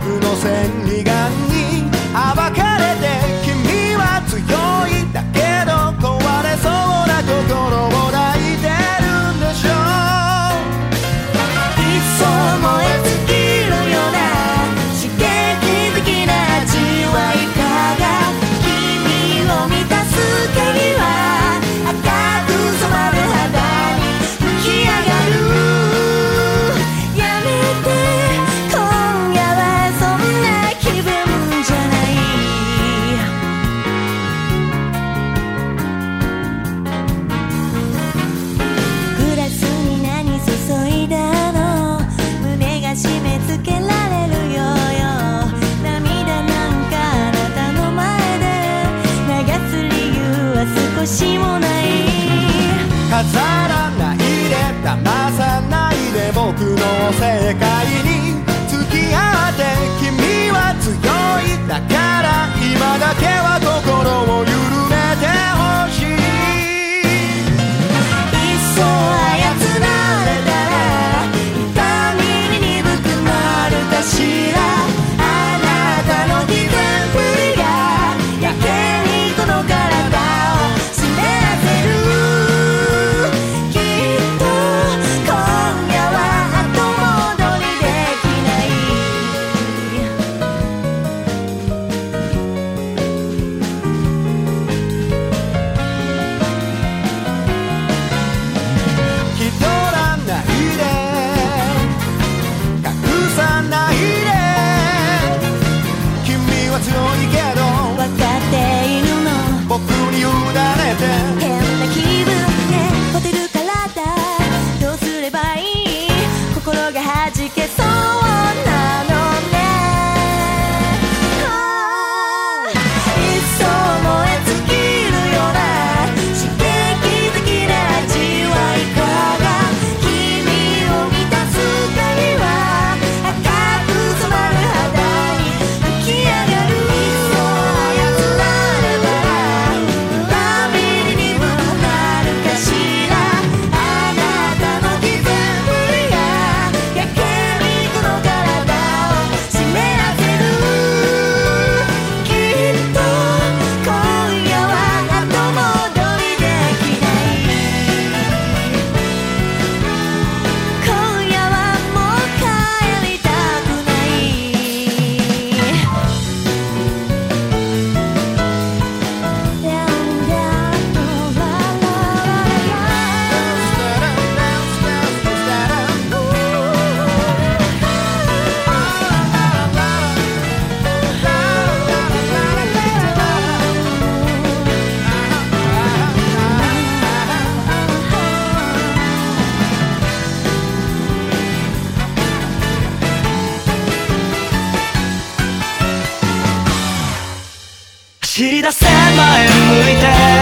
僕の千里眼に暴かれて、君は強いだけど壊れそうな心を抱いてるんでしょう。いっそ燃え尽きるような刺激的な味わいかが君を満たす鍵は赤く染まる肌に浮き上がる。やめて、今夜はそんな気分じゃない。グラスに何注いだの、胸が締め付けられるよ涙なんかあなたの前で流す理由は少しもない。飾らないで騙さないで僕の世界に付き合って、君は強いだから今だけは心を緩めてほしい。いっそ操られたら痛みに鈍くなるかしら。あなたの偽善ぶりがやけにこの体を湿らせる。きっと今夜は後戻りできない。気取らないで、隠さないで、君は強いけど分かっているの、 僕に委ねて。 変な気分でホテルからだ、どうすればいい、心が弾けそうなのね。いっそ燃え尽きるような刺激的な味わいかが君を満たす鍵は赤く染まる肌に浮き上がる。いっそ操られたら痛みに鈍くなるかしら。あなたの偽善ぶりがやけにこの体を湿らせる。きっと今夜は後戻りできない。今夜はもう帰りたくない。 走り出せ前向いて